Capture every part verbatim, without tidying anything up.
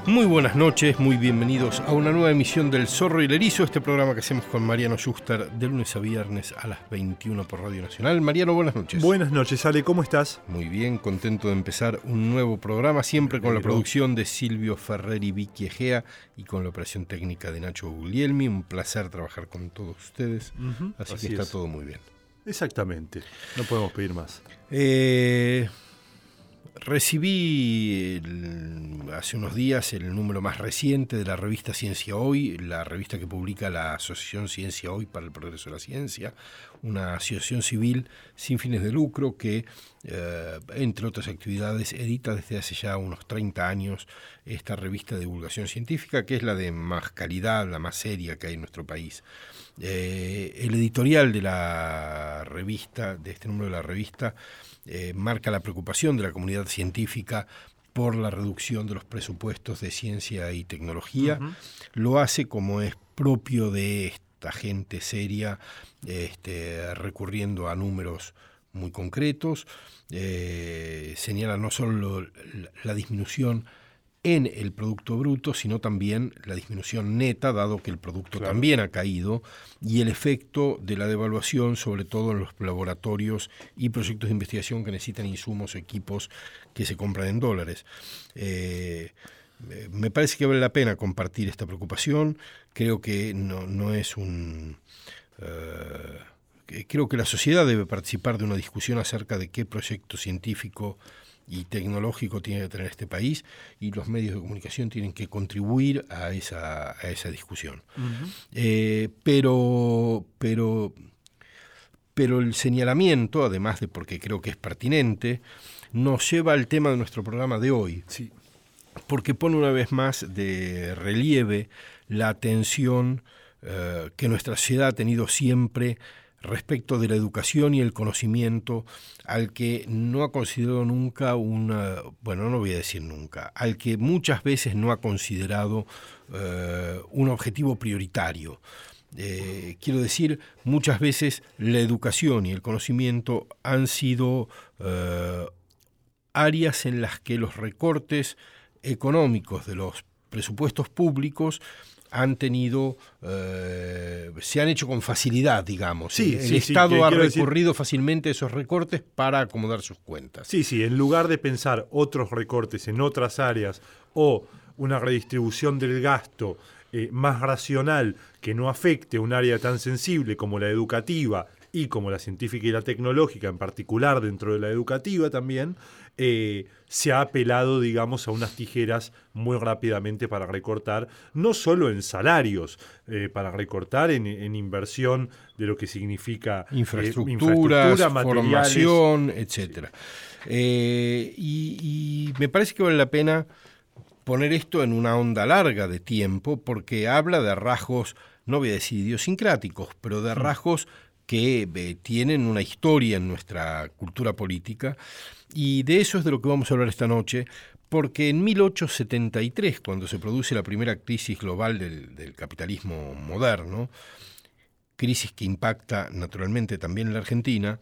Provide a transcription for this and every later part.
Muy buenas noches, muy bienvenidos a una nueva emisión del Zorro y el Erizo, este programa que hacemos con Mariano Schuster de lunes a viernes a las veintiuna por Radio Nacional. Mariano, buenas noches. Buenas noches, Ale, ¿cómo estás? Muy bien, contento de empezar un nuevo programa, siempre con la producción de Silvio Ferrer y Vicky Egea y con la operación técnica de Nacho Guglielmi. Un placer trabajar con todos ustedes, uh-huh, así, así que está es. Todo muy bien. Exactamente, no podemos pedir más. Eh... Recibí el, hace unos días el número más reciente de la revista Ciencia Hoy, la revista que publica la Asociación Ciencia Hoy para el Progreso de la Ciencia, una asociación civil sin fines de lucro que, eh, entre otras actividades, edita desde hace ya unos treinta años esta revista de divulgación científica, que es la de más calidad, la más seria que hay en nuestro país. Eh, el editorial de la revista, de este número de la revista, Eh, marca la preocupación de la comunidad científica por la reducción de los presupuestos de ciencia y tecnología. Uh-huh. Lo hace como es propio de esta gente seria, este, recurriendo a números muy concretos. Eh, señala no solo la, la disminución en el Producto Bruto, sino también la disminución neta, dado que el producto claro. también ha caído, y el efecto de la devaluación, sobre todo en los laboratorios y proyectos de investigación que necesitan insumos, equipos que se compran en dólares. Eh, me parece que vale la pena compartir esta preocupación. Creo que no, no es un... Uh, creo que la sociedad debe participar de una discusión acerca de qué proyecto científico y tecnológico tiene que tener este país, y los medios de comunicación tienen que contribuir a esa, a esa discusión. Uh-huh. Eh, pero, pero, pero el señalamiento, además de porque creo que es pertinente, nos lleva al tema de nuestro programa de hoy, sí. porque pone una vez más de relieve la atención eh, que nuestra sociedad ha tenido siempre respecto de la educación y el conocimiento, al que no ha considerado nunca una, bueno, no voy a decir nunca, al que muchas veces no ha considerado eh, un objetivo prioritario. Eh, quiero decir, muchas veces la educación y el conocimiento han sido eh, áreas en las que los recortes económicos de los presupuestos públicos han tenido, eh, se han hecho con facilidad, digamos. Sí, el sí, Estado sí, ha recurrido decir... fácilmente a esos recortes para acomodar sus cuentas. Sí, sí, en lugar de pensar otros recortes en otras áreas o una redistribución del gasto eh, más racional que no afecte un área tan sensible como la educativa y como la científica y la tecnológica, en particular dentro de la educativa también, eh, se ha apelado, digamos, a unas tijeras muy rápidamente para recortar, no solo en salarios, eh, para recortar en, en inversión de lo que significa infraestructuras, eh, infraestructura, formación, etcétera. Sí. Eh, y, y me parece que vale la pena poner esto en una onda larga de tiempo, porque habla de rasgos, no voy a decir idiosincráticos, pero de rasgos que eh, tienen una historia en nuestra cultura política, y de eso es de lo que vamos a hablar esta noche, porque en mil ochocientos setenta y tres, cuando se produce la primera crisis global del, del capitalismo moderno, crisis que impacta naturalmente también en la Argentina,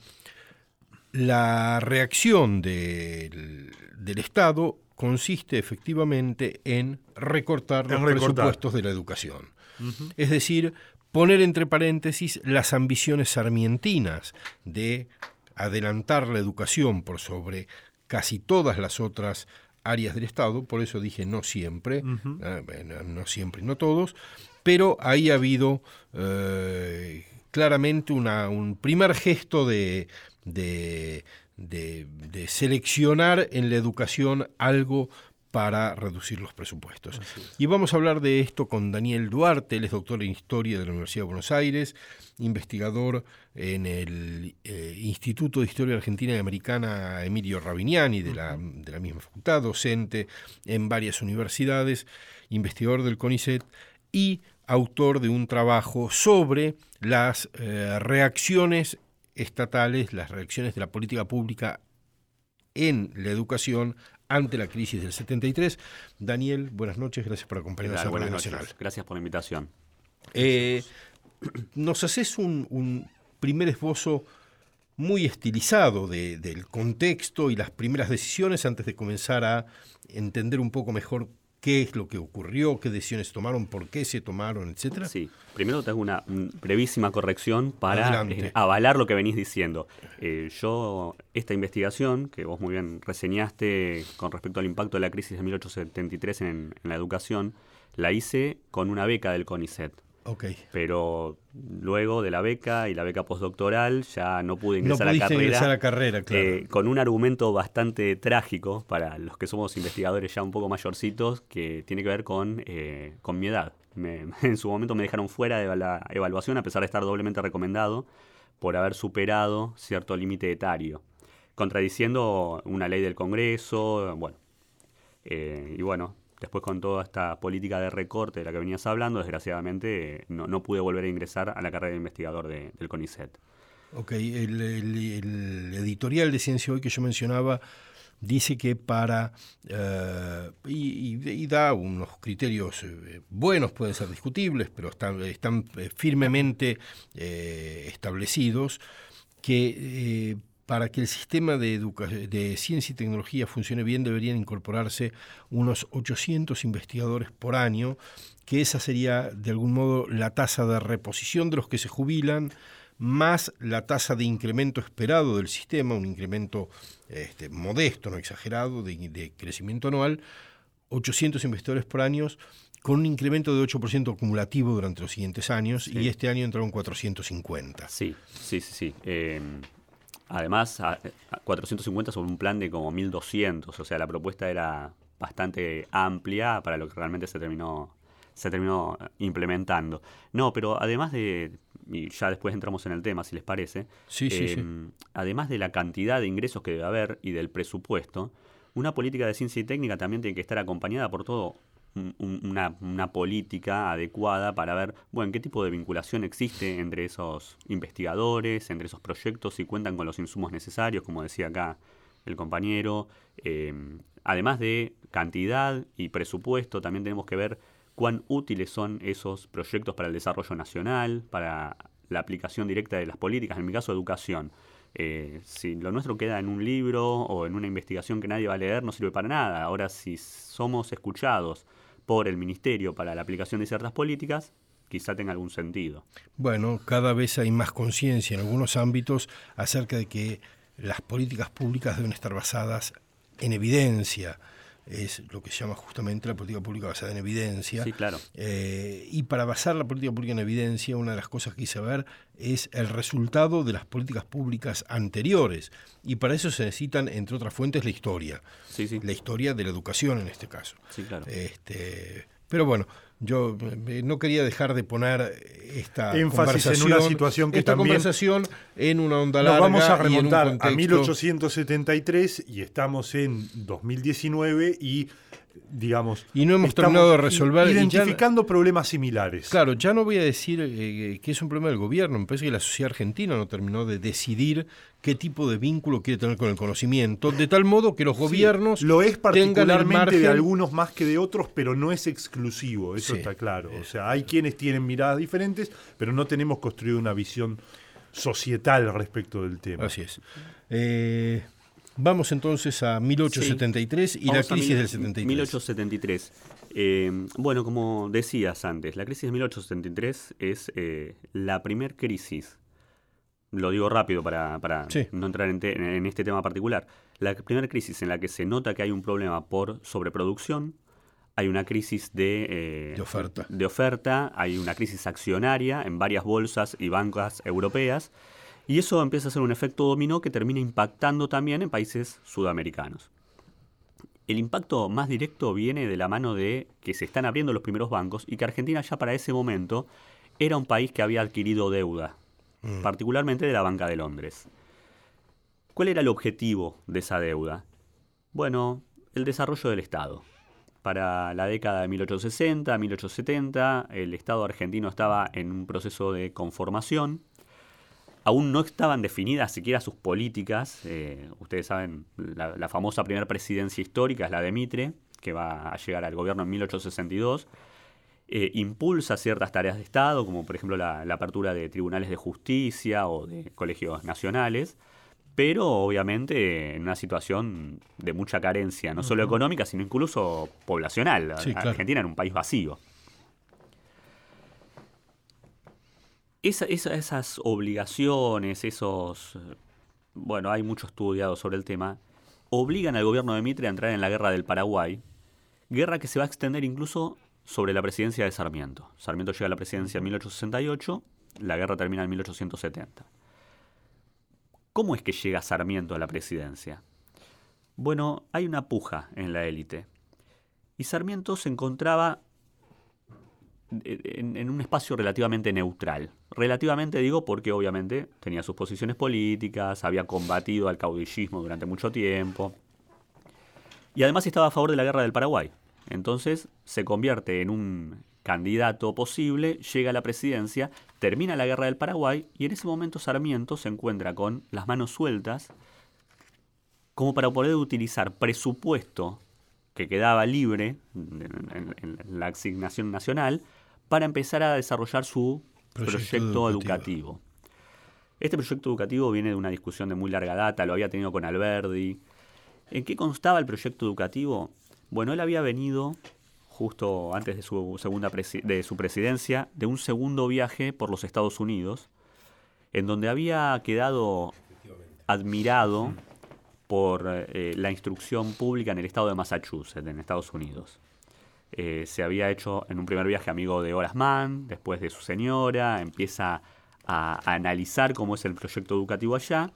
la reacción del, del Estado consiste efectivamente en recortar los en recortar. presupuestos de la educación. Uh-huh. Es decir, poner entre paréntesis las ambiciones sarmientinas de adelantar la educación por sobre casi todas las otras áreas del Estado, por eso dije no siempre, uh-huh. eh, no siempre y no todos, pero ahí ha habido eh, claramente una, un primer gesto de, de, de, de seleccionar en la educación algo para reducir los presupuestos. Y vamos a hablar de esto con Daniel Duarte. Él es doctor en Historia de la Universidad de Buenos Aires, investigador en el eh, Instituto de Historia Argentina y Americana Emilio Rabiniani de la, de la misma facultad, docente en varias universidades, investigador del CONICET y autor de un trabajo sobre las eh, reacciones estatales, las reacciones de la política pública en la educación ante la crisis del setenta y tres. Daniel, buenas noches, gracias por acompañarnos a Radio Nacional. Gracias por la invitación. Eh, nos haces un, un primer esbozo muy estilizado de, del contexto y las primeras decisiones antes de comenzar a entender un poco mejor qué es lo que ocurrió, qué decisiones tomaron, por qué se tomaron, etcétera? Sí, primero te hago una brevísima corrección para eh, avalar lo que venís diciendo. Eh, yo, esta investigación que vos muy bien reseñaste con respecto al impacto de la crisis de mil ochocientos setenta y tres en, en la educación, la hice con una beca del CONICET. Okay. Pero luego de la beca y la beca postdoctoral ya no pude ingresar no a carrera. ingresar a carrera, claro. Eh, con un argumento bastante trágico para los que somos investigadores ya un poco mayorcitos, que tiene que ver con, eh, con mi edad. Me, en su momento me dejaron fuera de la evaluación a pesar de estar doblemente recomendado por haber superado cierto límite etario, contradiciendo una ley del Congreso, bueno, eh, y bueno. Después, con toda esta política de recorte de la que venías hablando, desgraciadamente no, no pude volver a ingresar a la carrera de investigador de, del CONICET. Ok, el, el, el editorial de Ciencia Hoy que yo mencionaba dice que para, uh, y, y, y da unos criterios eh, buenos, pueden ser discutibles, pero están, están firmemente eh, establecidos, que eh, para que el sistema de, educa- de ciencia y tecnología funcione bien deberían incorporarse unos ochocientos investigadores por año, que esa sería de algún modo la tasa de reposición de los que se jubilan, más la tasa de incremento esperado del sistema, un incremento este, modesto, no exagerado, de, de crecimiento anual, ochocientos investigadores por año, con un incremento de ocho por ciento acumulativo durante los siguientes años, sí. Y este año entraron cuatrocientos cincuenta. Sí, sí, sí, sí. Eh... Además, a, a cuatrocientos cincuenta sobre un plan de como mil doscientos, o sea, la propuesta era bastante amplia para lo que realmente se terminó, se terminó implementando. No, pero además de, y ya después entramos en el tema, si les parece, sí, eh, sí, sí. además de la cantidad de ingresos que debe haber y del presupuesto, una política de ciencia y técnica también tiene que estar acompañada por todo Una, una política adecuada para ver, bueno, qué tipo de vinculación existe entre esos investigadores, entre esos proyectos, si cuentan con los insumos necesarios, como decía acá el compañero. Eh, además de cantidad y presupuesto, también tenemos que ver cuán útiles son esos proyectos para el desarrollo nacional, para la aplicación directa de las políticas, en mi caso, educación. Eh, si lo nuestro queda en un libro o en una investigación que nadie va a leer, no sirve para nada. Ahora, si somos escuchados por el Ministerio para la aplicación de ciertas políticas, quizá tenga algún sentido. Bueno, cada vez hay más conciencia en algunos ámbitos acerca de que las políticas públicas deben estar basadas en evidencia. Es lo que se llama justamente la política pública basada en evidencia. Sí, claro. Eh, y para basar la política pública en evidencia, una de las cosas que quise ver es el resultado de las políticas públicas anteriores. Y para eso se necesitan, entre otras fuentes, la historia. Sí, sí. La historia de la educación en este caso. Sí, claro. Este, pero bueno, yo eh, no quería dejar de poner esta énfasis conversación, en una situación que esta también conversación en una onda larga. Nos vamos a remontar contexto... a mil ochocientos setenta y tres y estamos en dos mil diecinueve y digamos y no hemos terminado de resolver identificando ya, problemas similares. Claro, ya no voy a decir eh, que es un problema del gobierno. Me parece que la sociedad argentina no terminó de decidir qué tipo de vínculo quiere tener con el conocimiento, de tal modo que los gobiernos sí, lo es particularmente margen... de algunos más que de otros, pero no es exclusivo, eso sí, está claro. O sea, hay quienes tienen miradas diferentes, pero no tenemos construido una visión societal respecto del tema. Así es. Eh, vamos entonces a mil ochocientos setenta y tres sí. y vamos la crisis mil, del setenta y tres. mil ochocientos setenta y tres. Eh, bueno, como decías antes, la crisis de mil ochocientos setenta y tres es eh, la primer crisis. Lo digo rápido para, para sí. no entrar en, te, en este tema particular. La primera crisis en la que se nota que hay un problema por sobreproducción, hay una crisis de, eh, de, oferta. de oferta, hay una crisis accionaria en varias bolsas y bancas europeas, y eso empieza a ser un efecto dominó que termina impactando también en países sudamericanos. El impacto más directo viene de la mano de que se están abriendo los primeros bancos y que Argentina ya para ese momento era un país que había adquirido deuda, mm. particularmente de la Banca de Londres. ¿Cuál era el objetivo de esa deuda? Bueno, el desarrollo del Estado. Para la década de mil ochocientos sesenta, mil ochocientos setenta, el Estado argentino estaba en un proceso de conformación. Aún no estaban definidas siquiera sus políticas. Eh, ustedes saben, la, la famosa primera presidencia histórica es la de Mitre, que va a llegar al gobierno en mil ochocientos sesenta y dos. Eh, impulsa ciertas tareas de Estado, como por ejemplo la, la apertura de tribunales de justicia o de colegios nacionales, pero obviamente en una situación de mucha carencia, no solo económica, sino incluso poblacional. Sí, claro. Argentina era un país vacío. Esa, esa, esas obligaciones, esos... Bueno, hay mucho estudiado sobre el tema, obligan al gobierno de Mitre a entrar en la guerra del Paraguay, guerra que se va a extender incluso sobre la presidencia de Sarmiento. Sarmiento llega a la presidencia en mil ochocientos sesenta y ocho, la guerra termina en mil ochocientos setenta. ¿Cómo es que llega Sarmiento a la presidencia? Bueno, hay una puja en la élite. Y Sarmiento se encontraba en, en un espacio relativamente neutral. Relativamente digo porque obviamente tenía sus posiciones políticas, había combatido al caudillismo durante mucho tiempo. Y además estaba a favor de la guerra del Paraguay. Entonces se convierte en un candidato posible, llega a la presidencia, termina la guerra del Paraguay y en ese momento Sarmiento se encuentra con las manos sueltas como para poder utilizar presupuesto que quedaba libre en, en, en la asignación nacional para empezar a desarrollar su proyecto, proyecto educativo. educativo. Este proyecto educativo viene de una discusión de muy larga data, lo había tenido con Alberdi. ¿En qué constaba el proyecto educativo? Bueno, él había venido justo antes de su segunda presi- de su presidencia, de un segundo viaje por los Estados Unidos, en donde había quedado admirado por eh, la instrucción pública en el estado de Massachusetts, en Estados Unidos. Eh, se había hecho en un primer viaje amigo de Horace Mann, después de su señora, empieza a, a analizar cómo es el proyecto educativo allá.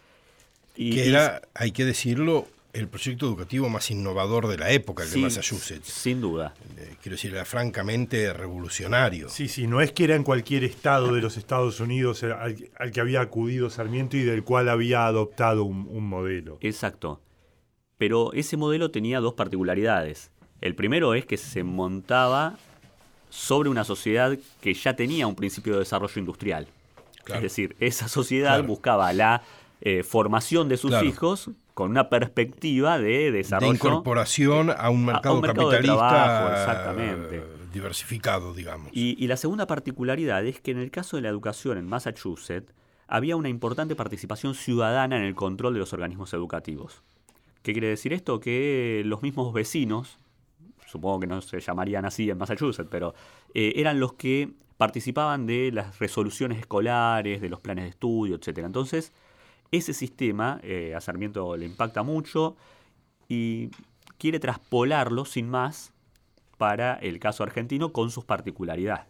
Y, que era, y, hay que decirlo, el proyecto educativo más innovador de la época, el sí, de Massachusetts. Sin duda. Eh, quiero decir, era francamente revolucionario. Sí, sí, no es que era en cualquier estado de los Estados Unidos al, al que había acudido Sarmiento y del cual había adoptado un, un modelo. Exacto. Pero ese modelo tenía dos particularidades. El primero es que se montaba sobre una sociedad que ya tenía un principio de desarrollo industrial. Claro. Es decir, esa sociedad claro. buscaba la eh, formación de sus claro. hijos con una perspectiva de desarrollo. De incorporación a un mercado, a un mercado capitalista trabajo, exactamente. diversificado, digamos. Y, y la segunda particularidad es que en el caso de la educación en Massachusetts había una importante participación ciudadana en el control de los organismos educativos. ¿Qué quiere decir esto? Que los mismos vecinos, supongo que no se llamarían así en Massachusetts, pero eh, eran los que participaban de las resoluciones escolares, de los planes de estudio, etcétera. Entonces, ese sistema eh, a Sarmiento le impacta mucho y quiere traspolarlo sin más para el caso argentino con sus particularidades.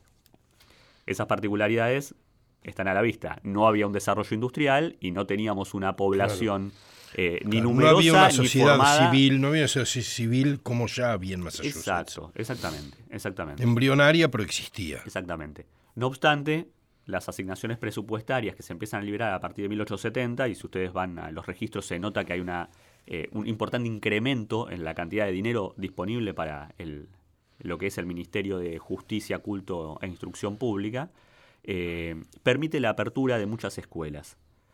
Esas particularidades están a la vista. No había un desarrollo industrial y no teníamos una población claro. eh, ni claro, numerosa no había una sociedad ni formada. civil, no había una sociedad civil como ya había en Massachusetts. Exacto, exactamente, exactamente. Embrionaria, pero existía. Exactamente. No obstante, las asignaciones presupuestarias que se empiezan a liberar a partir de mil ochocientos setenta, y si ustedes van a los registros se nota que hay una, eh, un importante incremento en la cantidad de dinero disponible para el, lo que es el Ministerio de Justicia, Culto e Instrucción Pública, eh, permite la apertura de muchas escuelas.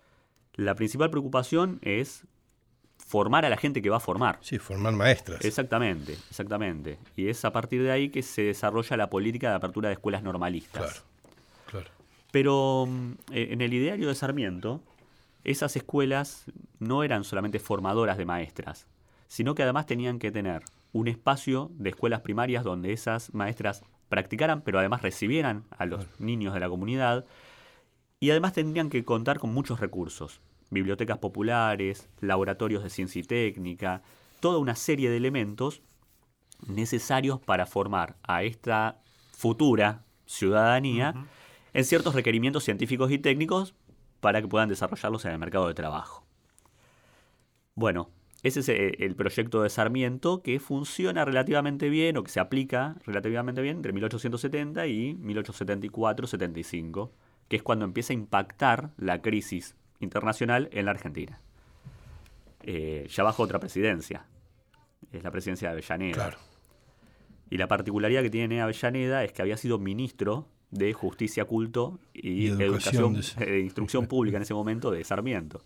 La principal preocupación es formar a la gente que va a formar. Sí, formar maestras. Exactamente, exactamente. Y es a partir de ahí que se desarrolla la política de apertura de escuelas normalistas. Claro, claro. Pero eh, en el ideario de Sarmiento, esas escuelas no eran solamente formadoras de maestras, sino que además tenían que tener un espacio de escuelas primarias donde esas maestras practicaran, pero además recibieran a los niños de la comunidad, y además tendrían que contar con muchos recursos, bibliotecas populares, laboratorios de ciencia y técnica, toda una serie de elementos necesarios para formar a esta futura ciudadanía uh-huh. en ciertos requerimientos científicos y técnicos para que puedan desarrollarlos en el mercado de trabajo. Bueno, ese es el proyecto de Sarmiento que funciona relativamente bien o que se aplica relativamente bien entre mil ochocientos setenta y mil ochocientos setenta y cuatro setenta y cinco, que es cuando empieza a impactar la crisis internacional en la Argentina. Eh, ya bajo otra presidencia, es la presidencia de Avellaneda. Claro. Y la particularidad que tiene Avellaneda es que había sido ministro de Justicia, Culto y, y Educación, educación de... eh, Instrucción Pública en ese momento de Sarmiento.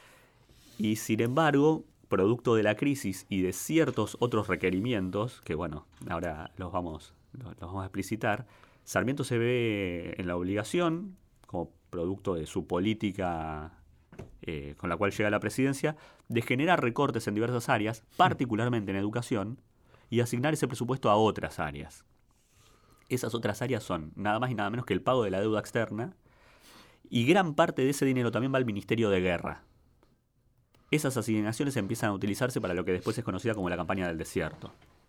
Y sin embargo, producto de la crisis y de ciertos otros requerimientos, que bueno, ahora los vamos, los vamos a explicitar, Sarmiento se ve en la obligación, como producto de su política eh, con la cual llega a la presidencia, de generar recortes en diversas áreas, particularmente en educación, y asignar ese presupuesto a otras áreas. Esas otras áreas son nada más y nada menos que el pago de la deuda externa, y gran parte de ese dinero también va al Ministerio de Guerra. Esas asignaciones empiezan a utilizarse para lo que después es conocida como la campaña del desierto.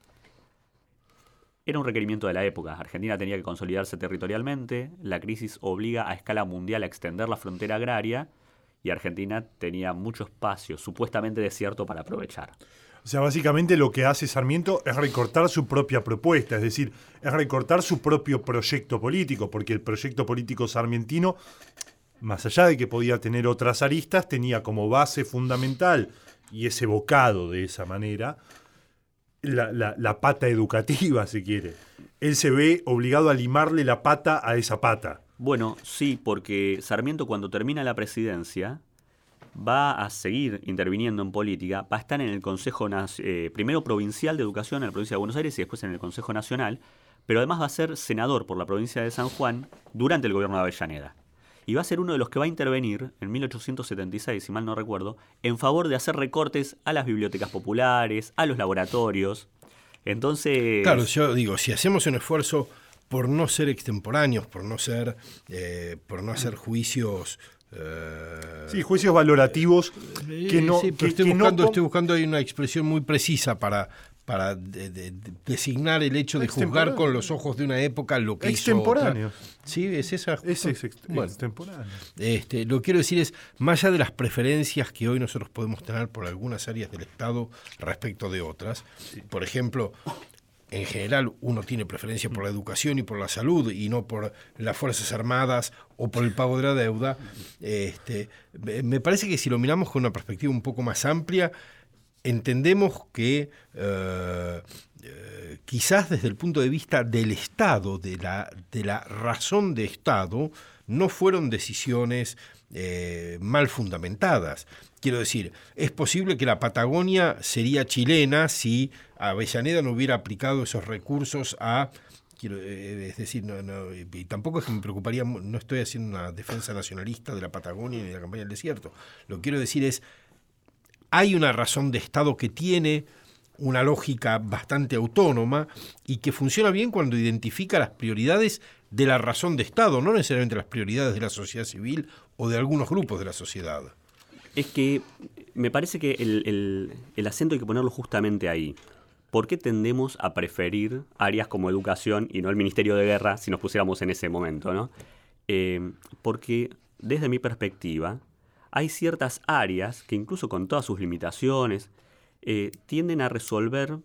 Era un requerimiento de la época. Argentina tenía que consolidarse territorialmente, la crisis obliga a escala mundial a extender la frontera agraria y Argentina tenía mucho espacio, supuestamente desierto, para aprovechar. O sea, básicamente lo que hace Sarmiento es recortar su propia propuesta, es decir, es recortar su propio proyecto político, porque el proyecto político sarmientino, más allá de que podía tener otras aristas, tenía como base fundamental, y es evocado de esa manera, La, la, la pata educativa, si quiere. Él se ve obligado a limarle la pata a esa pata. Bueno, sí, porque Sarmiento, cuando termina la presidencia, va a seguir interviniendo en política, va a estar en el Consejo eh, primero provincial de Educación en la provincia de Buenos Aires y después en el Consejo Nacional, pero además va a ser senador por la provincia de San Juan durante el gobierno de Avellaneda. Y va a ser uno de los que va a intervenir, en mil ochocientos setenta y seis, si mal no recuerdo, en favor de hacer recortes a las bibliotecas populares, a los laboratorios. Entonces... Claro, yo digo, si hacemos un esfuerzo por no ser extemporáneos, por no ser, eh, por no hacer juicios... Eh, sí, juicios valorativos que no... Sí, pero que, estoy, que buscando, no... estoy buscando ahí una expresión muy precisa para... para de, de, de designar el hecho de juzgar con los ojos de una época lo que hizo otra. Sí, es esa. Es ex, ex, bueno, extemporáneo. Este, lo que quiero decir es, más allá de las preferencias que hoy nosotros podemos tener por algunas áreas del Estado respecto de otras, sí. Por ejemplo, en general uno tiene preferencia por la educación y por la salud y no por las Fuerzas Armadas o por el pago de la deuda. Este, me parece que si lo miramos con una perspectiva un poco más amplia, entendemos que eh, eh, quizás desde el punto de vista del Estado, de la, de la razón de Estado, no fueron decisiones eh, mal fundamentadas. Quiero decir, es posible que la Patagonia sería chilena si Avellaneda no hubiera aplicado esos recursos a... Quiero, eh, es decir, no, no, y tampoco es que me preocuparía, no estoy haciendo una defensa nacionalista de la Patagonia ni de la campaña del desierto. Lo que quiero decir es, hay una razón de Estado que tiene una lógica bastante autónoma y que funciona bien cuando identifica las prioridades de la razón de Estado, no necesariamente las prioridades de la sociedad civil o de algunos grupos de la sociedad. Es que me parece que el, el, el acento hay que ponerlo justamente ahí. ¿Por qué tendemos a preferir áreas como educación y no el Ministerio de Guerra si nos pusiéramos en ese momento, ¿no? Eh, porque desde mi perspectiva hay ciertas áreas que incluso con todas sus limitaciones eh, tienden a resolver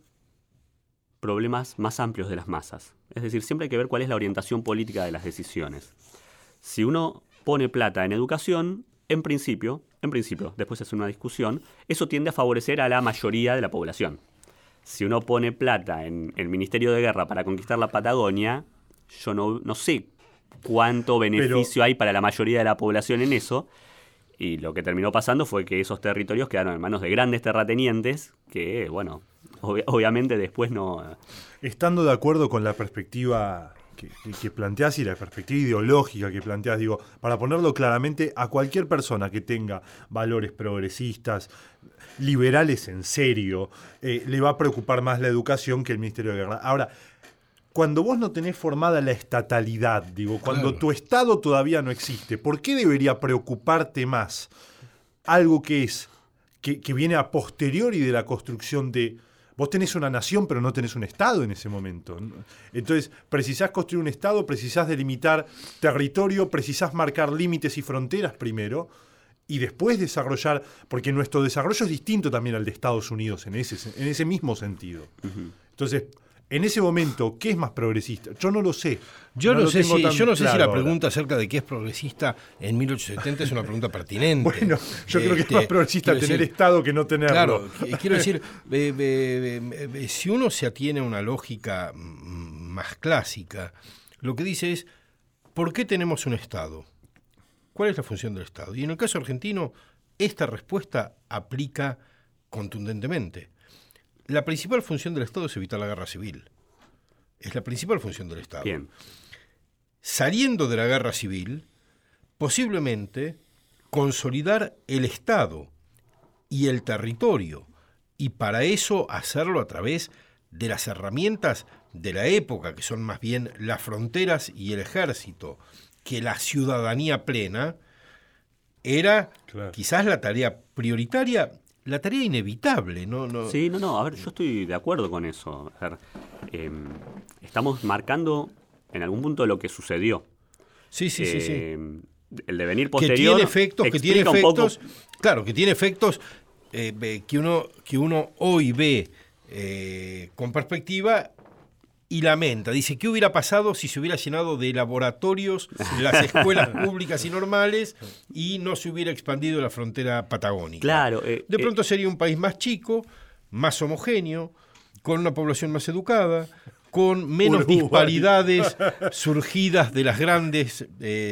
problemas más amplios de las masas. Es decir, siempre hay que ver cuál es la orientación política de las decisiones. Si uno pone plata en educación, en principio, en principio, después de hacer una discusión, eso tiende a favorecer a la mayoría de la población. Si uno pone plata en el Ministerio de Guerra para conquistar la Patagonia, yo no, no sé cuánto beneficio Pero... hay para la mayoría de la población en eso. Y lo que terminó pasando fue que esos territorios quedaron en manos de grandes terratenientes que, bueno, ob- obviamente después no... Estando de acuerdo con la perspectiva que, que, que planteás y la perspectiva ideológica que planteás, digo, para ponerlo claramente, a cualquier persona que tenga valores progresistas, liberales en serio, eh, le va a preocupar más la educación que el Ministerio de Guerra. Ahora, cuando vos no tenés formada la estatalidad, digo, cuando claro. tu Estado todavía no existe, ¿por qué debería preocuparte más algo que es, que, que viene a posteriori de la construcción de... Vos tenés una nación, pero no tenés un Estado en ese momento. Entonces, precisás construir un Estado, precisás delimitar territorio, precisás marcar límites y fronteras primero, y después desarrollar, porque nuestro desarrollo es distinto también al de Estados Unidos en ese, en ese mismo sentido. Uh-huh. Entonces... En ese momento, ¿qué es más progresista? Yo no lo sé. Yo no, no sé, si, yo no sé claro si la ahora. pregunta acerca de qué es progresista en mil ochocientos setenta es una pregunta pertinente. Bueno, yo este, creo que es más progresista tener decir, Estado que no tenerlo. Claro, quiero decir, eh, eh, eh, si uno se atiene a una lógica más clásica, lo que dice es, ¿por qué tenemos un Estado? ¿Cuál es la función del Estado? Y en el caso argentino, esta respuesta aplica contundentemente. La principal función del Estado es evitar la guerra civil. Es la principal función del Estado. Bien. Saliendo de la guerra civil, posiblemente consolidar el Estado y el territorio, y para eso hacerlo a través de las herramientas de la época, que son más bien las fronteras y el ejército, que la ciudadanía plena, era claro. quizás la tarea prioritaria, la tarea inevitable, ¿no? no Sí, no, no, a ver, yo estoy de acuerdo con eso. A ver, eh, estamos marcando en algún punto lo que sucedió. Sí, sí, eh, sí, sí. El devenir posterior que tiene efectos, que tiene efectos, claro, que tiene efectos eh, que uno que uno hoy ve eh, con perspectiva y lamenta. Dice, ¿qué hubiera pasado si se hubiera llenado de laboratorios las escuelas públicas y normales y no se hubiera expandido la frontera patagónica? Claro. Eh, de pronto eh, sería un país más chico, más homogéneo, con una población más educada, con menos Uruguay. disparidades surgidas de las grandes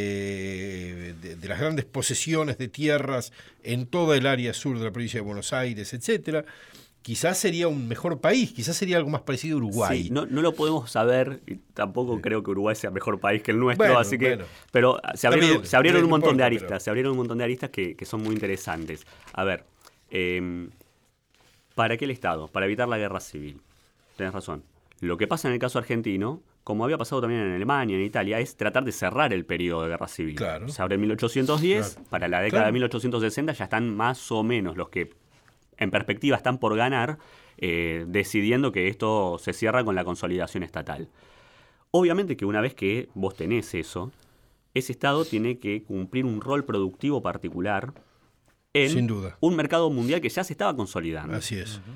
eh, de, de las grandes posesiones de tierras en toda el área sur de la provincia de Buenos Aires, etcétera. Quizás sería un mejor país, quizás sería algo más parecido a Uruguay. Sí, no, no lo podemos saber, y tampoco sí. creo que Uruguay sea mejor país que el nuestro, bueno, así que. Bueno. Pero se abrieron, También, se abrieron un montón importa, de aristas, pero... se abrieron un montón de aristas que, que son muy interesantes. A ver, eh, ¿para qué el Estado? Para evitar la guerra civil. Tenés razón. Lo que pasa en el caso argentino, como había pasado también en Alemania, en Italia, es tratar de cerrar el periodo de guerra civil. Claro. Se abre en mil ochocientos diez, claro. para la década claro. de mil ochocientos sesenta ya están más o menos los que en perspectiva están por ganar, eh, decidiendo que esto se cierra con la consolidación estatal. Obviamente que una vez que vos tenés eso, ese Estado tiene que cumplir un rol productivo particular en Sin duda. un mercado mundial que ya se estaba consolidando. Así es. Uh-huh.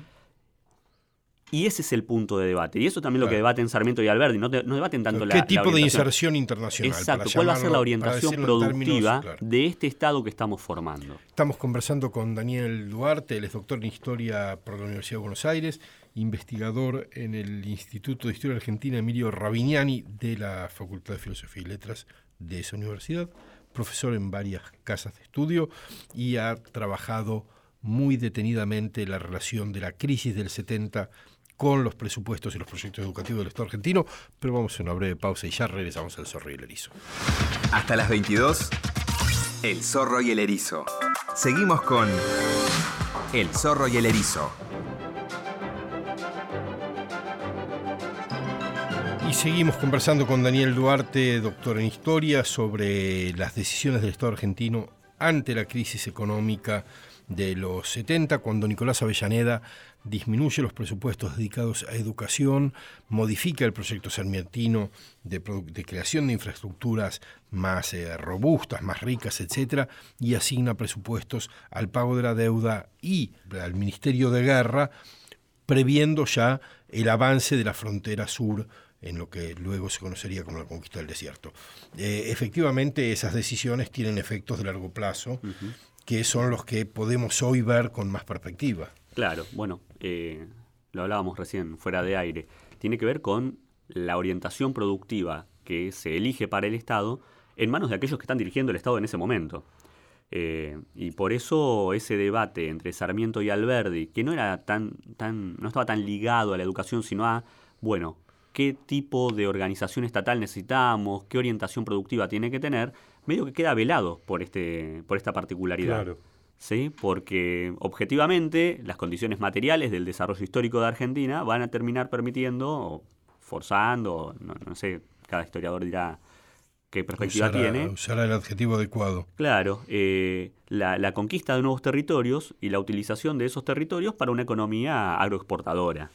Y ese es el punto de debate. Y eso también claro. lo que debaten Sarmiento y Alberdi. No, te, no debaten tanto ¿Qué la ¿Qué tipo la de inserción internacional? Exacto. ¿Cuál va a ser la orientación productiva términos, claro. de este Estado que estamos formando? Estamos conversando con Daniel Duarte, él es doctor en Historia por la Universidad de Buenos Aires, investigador en el Instituto de Historia Argentina Emilio Ravignani de la Facultad de Filosofía y Letras de esa universidad, profesor en varias casas de estudio y ha trabajado muy detenidamente la relación de la crisis del setenta con los presupuestos y los proyectos educativos del Estado argentino, pero vamos a una breve pausa y ya regresamos al Zorro y el Erizo. Hasta las veintidós, El Zorro y el Erizo. Seguimos con El Zorro y el Erizo. Y seguimos conversando con Daniel Duarte, doctor en Historia, sobre las decisiones del Estado argentino ante la crisis económica de los setenta, cuando Nicolás Avellaneda disminuye los presupuestos dedicados a educación, modifica el proyecto sarmientino de, de creación de infraestructuras más eh, robustas, más ricas, etcétera, y asigna presupuestos al pago de la deuda y al Ministerio de Guerra, previendo ya el avance de la frontera sur en lo que luego se conocería como la conquista del desierto. Eh, efectivamente, esas decisiones tienen efectos de largo plazo, uh-huh. que son los que podemos hoy ver con más perspectiva. Claro, bueno, eh, lo hablábamos recién, fuera de aire. Tiene que ver con la orientación productiva que se elige para el Estado en manos de aquellos que están dirigiendo el Estado en ese momento. Eh, y por eso ese debate entre Sarmiento y Alberdi, que no era tan, tan, no estaba tan ligado a la educación, sino a, bueno, qué tipo de organización estatal necesitamos, qué orientación productiva tiene que tener, medio que queda velado por este, por esta particularidad. Claro. ¿Sí? Porque objetivamente las condiciones materiales del desarrollo histórico de Argentina van a terminar permitiendo, o forzando, no, no sé, cada historiador dirá qué perspectiva usará, tiene. Usará el adjetivo adecuado. Claro, eh, la, la conquista de nuevos territorios y la utilización de esos territorios para una economía agroexportadora.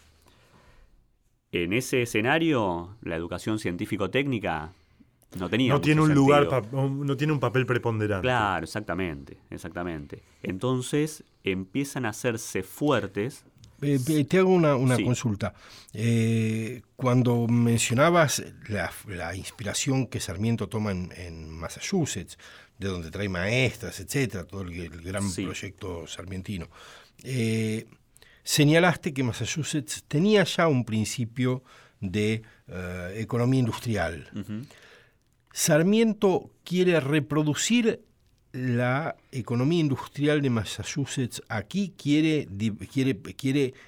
En ese escenario, la educación científico-técnica no tenía no tiene un sentido. lugar pa- no tiene un papel preponderante. Claro, exactamente, exactamente. Entonces empiezan a hacerse fuertes. Eh, te hago una, una sí. consulta. Eh, cuando mencionabas la, la inspiración que Sarmiento toma en, en Massachusetts, de donde trae maestras, etcétera, todo el, el gran sí. proyecto sarmientino, eh, señalaste que Massachusetts tenía ya un principio de uh, economía industrial. Uh-huh. Sarmiento quiere reproducir la economía industrial de Massachusetts aquí, quiere, quiere, quiere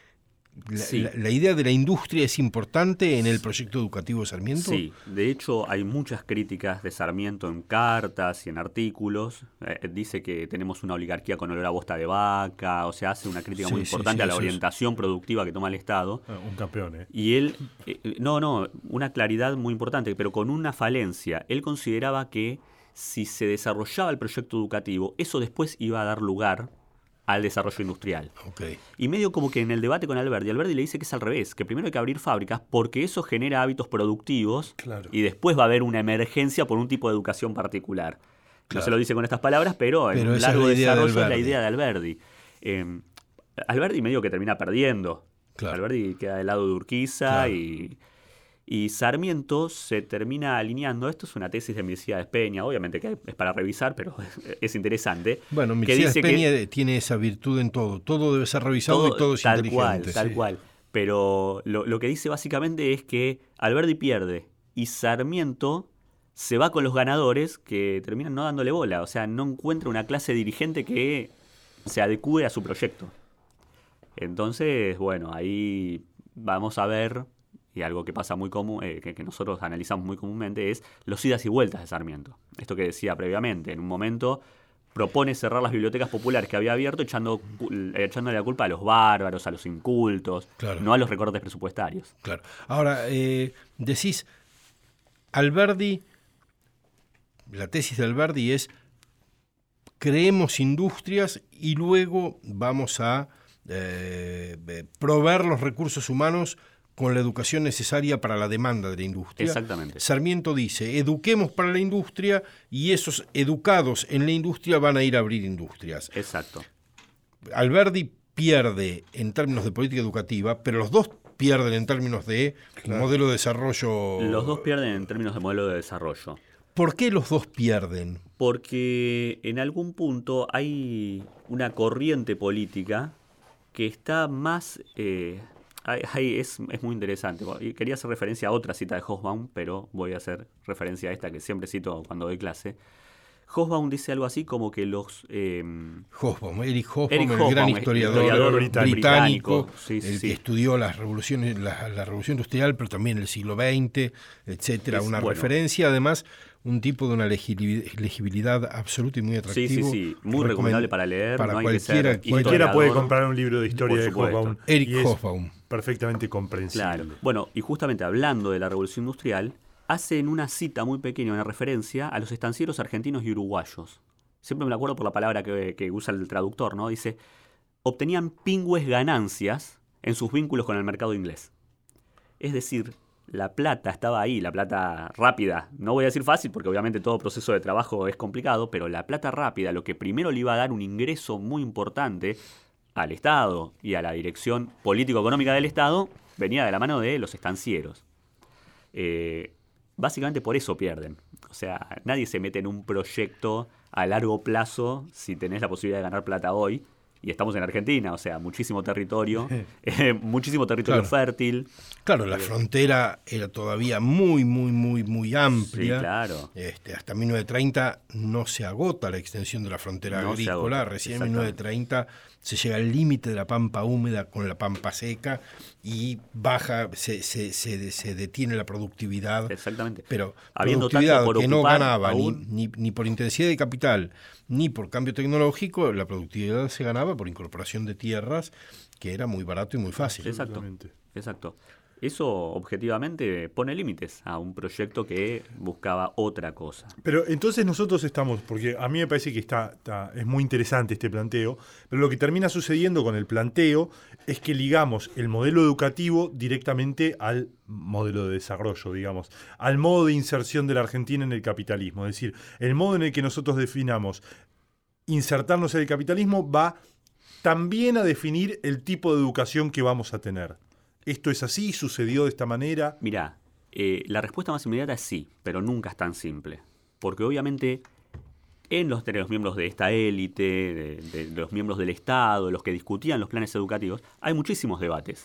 La, sí. la, la idea de la industria es importante en el proyecto educativo de Sarmiento. Sí, de hecho hay muchas críticas de Sarmiento en cartas y en artículos. Eh, dice que tenemos una oligarquía con olor a bosta de vaca, o sea, hace una crítica Sí, muy sí, importante sí, a la eso orientación es... productiva que toma el Estado. Ah, un campeón, ¿eh? Y él, eh, no, no, una claridad muy importante, pero con una falencia. Él consideraba que si se desarrollaba el proyecto educativo, eso después iba a dar lugar al desarrollo industrial. Okay. Y medio como que en el debate con Alberdi, Alberdi le dice que es al revés, que primero hay que abrir fábricas porque eso genera hábitos productivos, claro. y después va a haber una emergencia por un tipo de educación particular. Claro. No se lo dice con estas palabras, pero, pero en un largo es desarrollo de es la idea de Alberdi. Eh, Alberdi medio que termina perdiendo. Claro. Alberdi queda del lado de Urquiza, claro. y... Y Sarmiento se termina alineando. Esto es una tesis de Milcíades Peña, obviamente que es para revisar, pero es, es interesante. Bueno, Milcíades Peña que, tiene esa virtud en todo. Todo debe ser revisado todo, y todo es tal inteligente. Cual, tal sí. cual. Pero lo, lo que dice básicamente es que Alberdi pierde y Sarmiento se va con los ganadores que terminan no dándole bola. O sea, no encuentra una clase dirigente que se adecue a su proyecto. Entonces, bueno, ahí vamos a ver... Y algo que pasa muy común, eh, que, que nosotros analizamos muy comúnmente, es los idas y vueltas de Sarmiento. Esto que decía previamente, en un momento propone cerrar las bibliotecas populares que había abierto echando, echándole la culpa a los bárbaros, a los incultos, claro. no a los recortes presupuestarios. Claro. Ahora, eh, decís, Alberdi, la tesis de Alberdi es, creemos industrias y luego vamos a eh, proveer los recursos humanos con la educación necesaria para la demanda de la industria. Exactamente. Sarmiento dice, eduquemos para la industria y esos educados en la industria van a ir a abrir industrias. Exacto. Alberdi pierde en términos de política educativa, pero los dos pierden en términos de claro. modelo de desarrollo. Los dos pierden en términos de modelo de desarrollo. ¿Por qué los dos pierden? Porque en algún punto hay una corriente política que está más... Eh, Hay, hay, es, es muy interesante. Quería hacer referencia a otra cita de Hobsbawm, pero voy a hacer referencia a esta que siempre cito cuando doy clase. Hobsbawm dice algo así como que los... Eh, Hobsbawm, Eric Hobsbawm, Eric el Hobsbawm, gran historiador, historiador británico, británico sí, el sí. que estudió las revoluciones, la, la revolución industrial, pero también el siglo veinte, etcétera. Es, una bueno, referencia, además, un tipo de una legibilidad absoluta y muy atractivo. Sí, sí, sí, muy recomendable para leer. Para no cualquiera, hay que ser cualquiera puede comprar un libro de historia de Hobsbawm. Eric Hobsbawm. Perfectamente comprensible. Claro. Bueno, y justamente hablando de la revolución industrial, hace en una cita muy pequeña una referencia a los estancieros argentinos y uruguayos. Siempre me lo acuerdo por la palabra que, que usa el traductor, ¿no? Dice, obtenían pingües ganancias en sus vínculos con el mercado inglés. Es decir, la plata estaba ahí, la plata rápida. No voy a decir fácil porque obviamente todo proceso de trabajo es complicado, pero la plata rápida, lo que primero le iba a dar un ingreso muy importante al Estado y a la dirección político-económica del Estado, venía de la mano de los estancieros. Eh, básicamente por eso pierden. O sea, nadie se mete en un proyecto a largo plazo si tenés la posibilidad de ganar plata hoy. Y estamos en Argentina, o sea, muchísimo territorio, eh, muchísimo territorio claro. fértil. Claro, la frontera era todavía muy, muy, muy, muy amplia. Sí, claro. Este, hasta mil novecientos treinta no se agota la extensión de la frontera no agrícola. Recién en mil novecientos treinta se llega al límite de la pampa húmeda con la pampa seca y baja, se, se, se, se detiene la productividad. Exactamente. Pero habiendo productividad por que no ganaba ni, aún... ni, ni por intensidad de capital ni por cambio tecnológico, la productividad se ganaba por incorporación de tierras, que era muy barato y muy fácil. Exacto, exacto. Eso objetivamente pone límites a un proyecto que buscaba otra cosa. Pero entonces nosotros estamos, porque a mí me parece que está, está es muy interesante este planteo, pero lo que termina sucediendo con el planteo es que ligamos el modelo educativo directamente al modelo de desarrollo, digamos, al modo de inserción de la Argentina en el capitalismo. Es decir, el modo en el que nosotros definamos insertarnos en el capitalismo va también a definir el tipo de educación que vamos a tener. ¿Esto es así? ¿Sucedió de esta manera? Mirá, eh, la respuesta más inmediata es sí, pero nunca es tan simple. Porque obviamente en los, de los miembros de esta élite, de, de, de los miembros del Estado, los que discutían los planes educativos, hay muchísimos debates.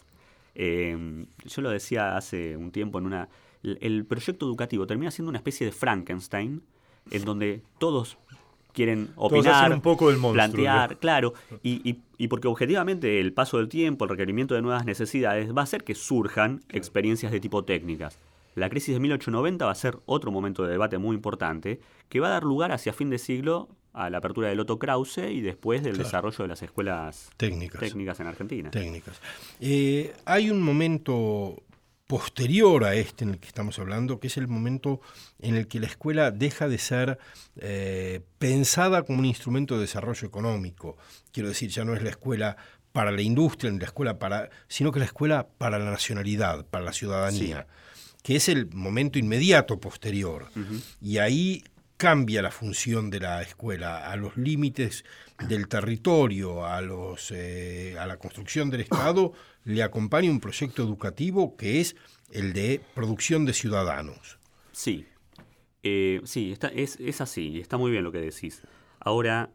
Eh, yo lo decía hace un tiempo en una... El, el proyecto educativo termina siendo una especie de Frankenstein en donde todos quieren opinar, un poco del monstruo, plantear, ¿no? claro, y, y, y porque objetivamente el paso del tiempo, el requerimiento de nuevas necesidades va a hacer que surjan claro. experiencias de tipo técnicas. La crisis de mil ochocientos noventa va a ser otro momento de debate muy importante que va a dar lugar hacia fin de siglo a la apertura del Otto Krause y después del claro. desarrollo de las escuelas técnicas, técnicas en Argentina. Técnicas. Eh, hay un momento posterior a este en el que estamos hablando, que es el momento en el que la escuela deja de ser eh, pensada como un instrumento de desarrollo económico. Quiero decir, ya no es la escuela para la industria, ni la escuela para, sino que la escuela para la nacionalidad, para la ciudadanía, sí. que es el momento inmediato posterior. Uh-huh. Y ahí cambia la función de la escuela a los límites del territorio, a, los, eh, a la construcción del Estado, le acompaña un proyecto educativo que es el de producción de ciudadanos. Sí, eh, sí, está, es, es así, está muy bien lo que decís. Ahora,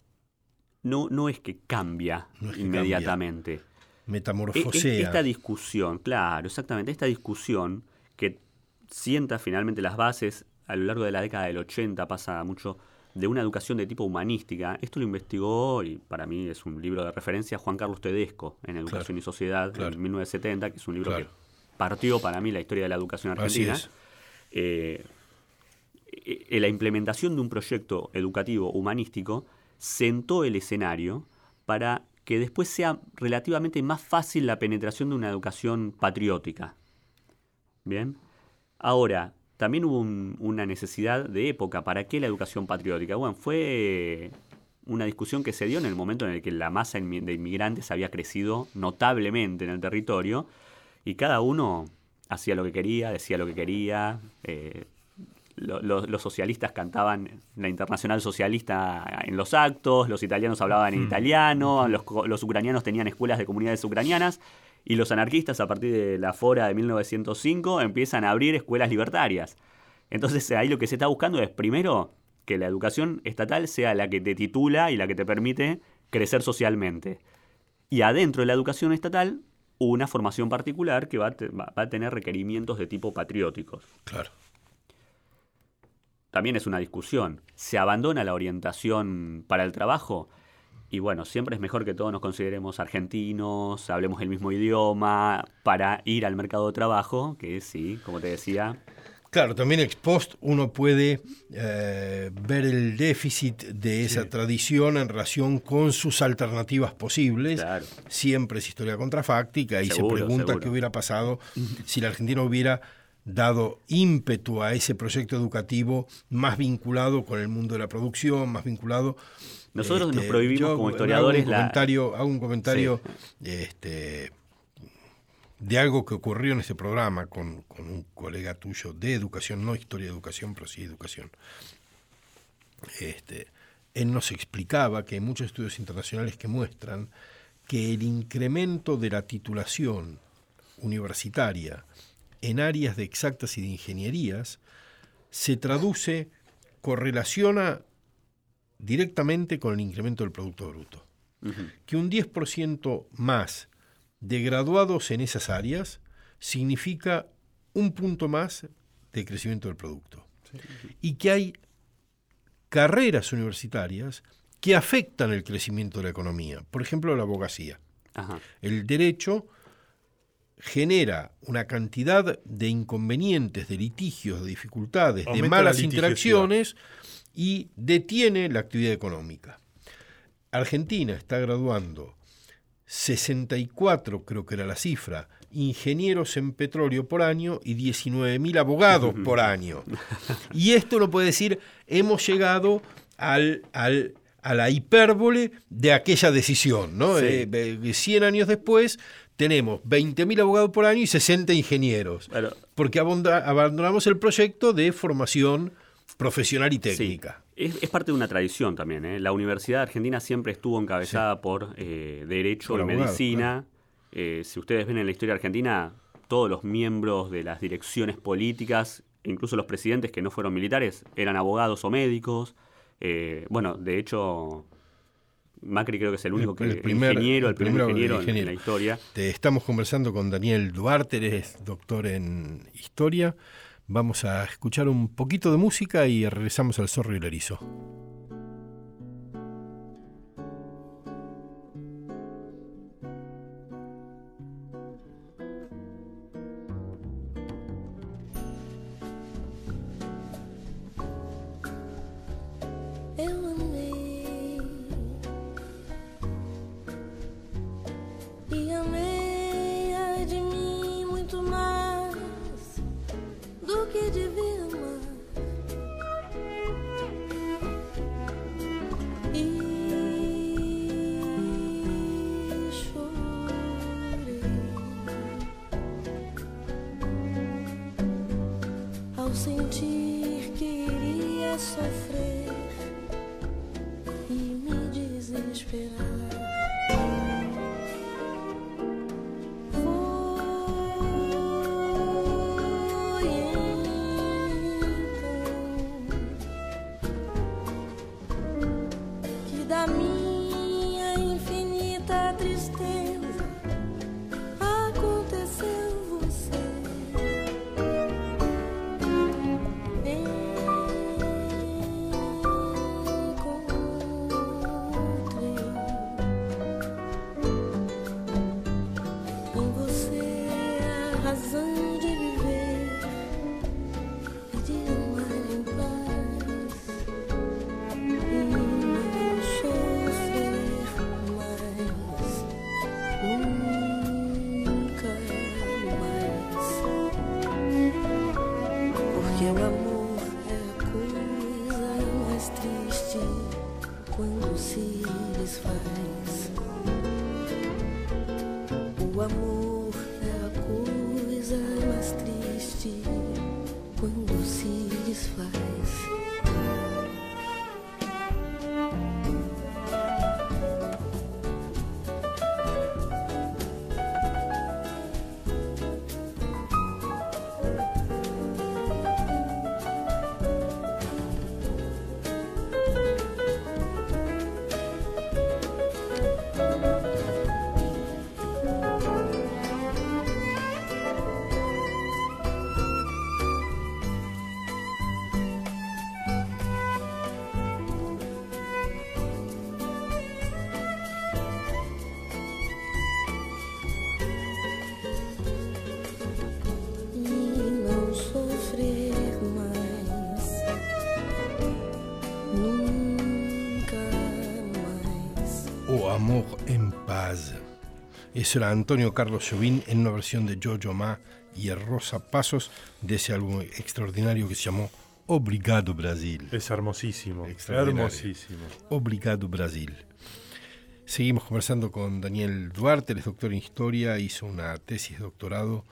no, no es que cambia no es que inmediatamente. Cambia. Metamorfosea. Esta discusión, claro, exactamente, esta discusión que sienta finalmente las bases a lo largo de la década del ochenta, pasa mucho de una educación de tipo humanística. Esto lo investigó, y para mí es un libro de referencia, Juan Carlos Tedesco, en Educación claro, y Sociedad, claro. en mil novecientos setenta, que es un libro claro. que partió para mí la historia de la educación argentina. Eh, eh, la implementación de un proyecto educativo humanístico sentó el escenario para que después sea relativamente más fácil la penetración de una educación patriótica. Bien. Ahora, también hubo un, una necesidad de época. ¿Para qué la educación patriótica? Bueno, fue una discusión que se dio en el momento en el que la masa de inmigrantes había crecido notablemente en el territorio y cada uno hacía lo que quería, decía lo que quería. Eh, lo, lo, los socialistas cantaban la Internacional Socialista en los actos, los italianos hablaban en mm. italiano, los, los ucranianos tenían escuelas de comunidades ucranianas. Y los anarquistas, a partir de la Fora de mil novecientos cinco, empiezan a abrir escuelas libertarias. Entonces, ahí lo que se está buscando es, primero, que la educación estatal sea la que te titula y la que te permite crecer socialmente. Y adentro de la educación estatal, una formación particular que va a, te, va a tener requerimientos de tipo patrióticos. Claro. También es una discusión. ¿Se abandona la orientación para el trabajo? Y bueno, siempre es mejor que todos nos consideremos argentinos, hablemos el mismo idioma, para ir al mercado de trabajo, que sí, como te decía. Claro, también ex post uno puede eh, ver el déficit de esa sí. tradición en relación con sus alternativas posibles. Claro. Siempre es historia contrafáctica y seguro, se pregunta seguro. qué hubiera pasado si la Argentina hubiera dado ímpetu a ese proyecto educativo más vinculado con el mundo de la producción, más vinculado... Nosotros este, nos prohibimos como historiadores hago un comentario, la... hago un comentario sí. este, de algo que ocurrió en este programa con, con un colega tuyo de educación, no historia de educación, pero sí educación. Este, él nos explicaba que hay muchos estudios internacionales que muestran que el incremento de la titulación universitaria en áreas de exactas y de ingenierías se traduce, correlaciona directamente con el incremento del Producto Bruto. Uh-huh. Que un diez por ciento más de graduados en esas áreas significa un punto más de crecimiento del producto. Sí. Y que hay carreras universitarias que afectan el crecimiento de la economía. Por ejemplo, la abogacía. Ajá. El derecho genera una cantidad de inconvenientes, de litigios, de dificultades, aumenta de malas interacciones y detiene la actividad económica. Argentina está graduando sesenta y cuatro, creo que era la cifra, ingenieros en petróleo por año y diecinueve mil abogados por año. Y esto no puede decir, hemos llegado al, al, a la hipérbole de aquella decisión, ¿no? Sí. Eh, cien años después tenemos veinte mil abogados por año y sesenta ingenieros, Pero, porque abandonamos el proyecto de formación profesional y técnica. Sí. Es, es parte de una tradición también, ¿eh? La Universidad Argentina siempre estuvo encabezada sí. por eh, Derecho por y abogado, Medicina. Claro. Eh, si ustedes ven en la historia argentina, todos los miembros de las direcciones políticas, incluso los presidentes que no fueron militares, eran abogados o médicos. Eh, bueno, de hecho, Macri creo que es el único que, el primer, ingeniero, el primer ingeniero, ingeniero en la historia. Te estamos conversando con Daniel Duarte, eres doctor en Historia. Vamos a escuchar un poquito de música y regresamos al Zorro y el Erizo. sentir que iria sofrer e me desesperar. Amor en paz. Eso era Antonio Carlos Jobim en una versión de Jojo Ma y Rosa Pasos de ese álbum extraordinario que se llamó Obrigado Brasil. Es hermosísimo, hermosísimo. Obrigado Brasil. Seguimos conversando con Daniel Duarte, él es doctor en Historia, hizo una tesis de doctorado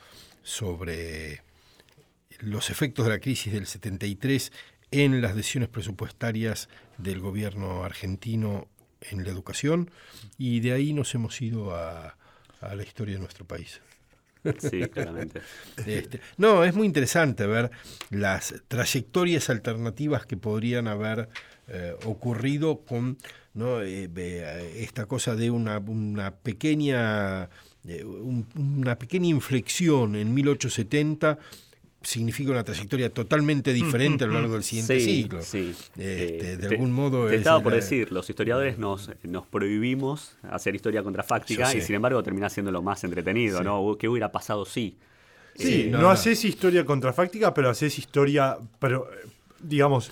sobre los efectos de la crisis del setenta y tres en las decisiones presupuestarias del gobierno argentino en la educación, y de ahí nos hemos ido a, a la historia de nuestro país. Sí, claramente. Este, no, es muy interesante ver las trayectorias alternativas que podrían haber eh, ocurrido con, ¿no? eh, eh, esta cosa de una, una pequeña eh, un, una pequeña inflexión en mil ochocientos setenta significa una trayectoria totalmente diferente a lo largo del siguiente sí, siglo. Sí. Este, eh, de te, algún modo... Te es estaba la... por decir, los historiadores nos, nos prohibimos hacer historia contrafáctica y sin embargo termina siendo lo más entretenido, sí. ¿no? ¿Qué hubiera pasado si? Sí, eh, no, no haces historia contrafáctica, pero haces historia, pero digamos,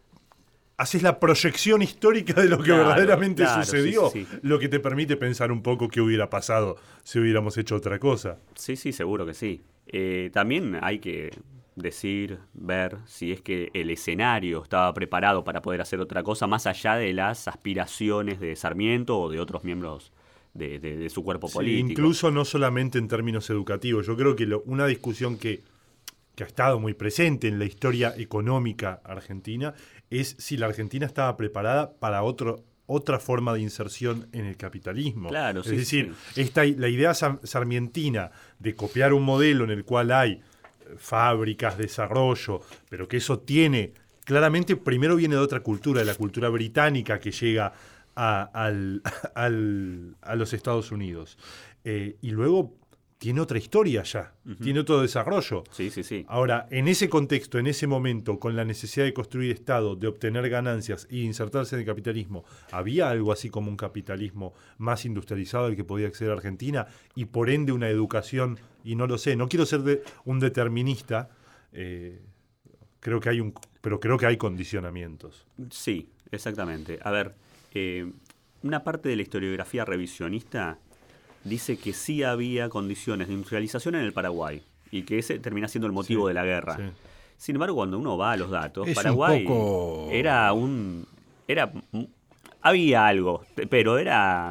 haces la proyección histórica de lo que claro, verdaderamente claro, sucedió, sí, sí, sí. Lo que te permite pensar un poco qué hubiera pasado si hubiéramos hecho otra cosa. Sí, sí, seguro que sí. Eh, también hay que decir, ver si es que el escenario estaba preparado para poder hacer otra cosa más allá de las aspiraciones de Sarmiento o de otros miembros de, de, de su cuerpo sí, político. Incluso no solamente en términos educativos. Yo creo que lo, una discusión que, que ha estado muy presente en la historia económica argentina es si la Argentina estaba preparada para otro otra forma de inserción en el capitalismo. Claro, es sí, decir, sí. Esta, la idea sarmientina de copiar un modelo en el cual hay fábricas, desarrollo, pero que eso tiene, claramente primero viene de otra cultura, de la cultura británica que llega a, al, al, a los Estados Unidos. Eh, y luego tiene otra historia ya, uh-huh. tiene otro desarrollo. Sí, sí, sí. Ahora, en ese contexto, en ese momento, con la necesidad de construir Estado, de obtener ganancias y insertarse en el capitalismo, ¿había algo así como un capitalismo más industrializado al que podía acceder Argentina? Y por ende una educación, y no lo sé, no quiero ser de, un determinista, eh, creo que hay un, pero creo que hay condicionamientos. Sí, exactamente. A ver, eh, una parte de la historiografía revisionista dice que sí había condiciones de industrialización en el Paraguay y que ese termina siendo el motivo sí, de la guerra. Sí. Sin embargo, cuando uno va a los datos, es Paraguay un poco... era un... era había algo, pero era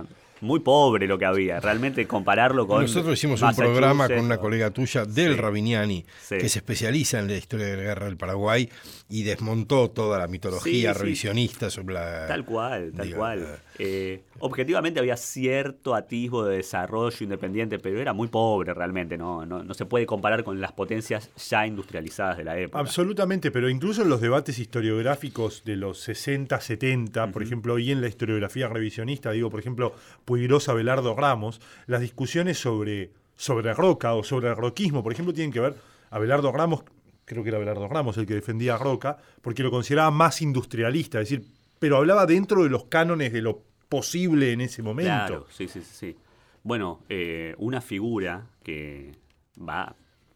muy pobre lo que había. Realmente compararlo con... Nosotros hicimos un programa con una colega tuya del sí, Rabiniani, sí. que se especializa en la historia de la guerra del Paraguay y desmontó toda la mitología sí, revisionista sí. sobre la... Tal cual, tal digo, cual. Eh, objetivamente había cierto atisbo de desarrollo independiente, pero era muy pobre realmente. No, no, no se puede comparar con las potencias ya industrializadas de la época. Absolutamente, pero incluso en los debates historiográficos de los sesenta, setenta, uh-huh. por ejemplo, y en la historiografía revisionista, digo, por ejemplo, Puigros, Abelardo Ramos, las discusiones sobre, sobre Roca o sobre el roquismo, por ejemplo, tienen que ver, Abelardo Ramos, creo que era Abelardo Ramos el que defendía a Roca, porque lo consideraba más industrialista, es decir, pero hablaba dentro de los cánones de lo posible en ese momento. Claro, sí, sí, sí. Bueno, eh, una figura que va...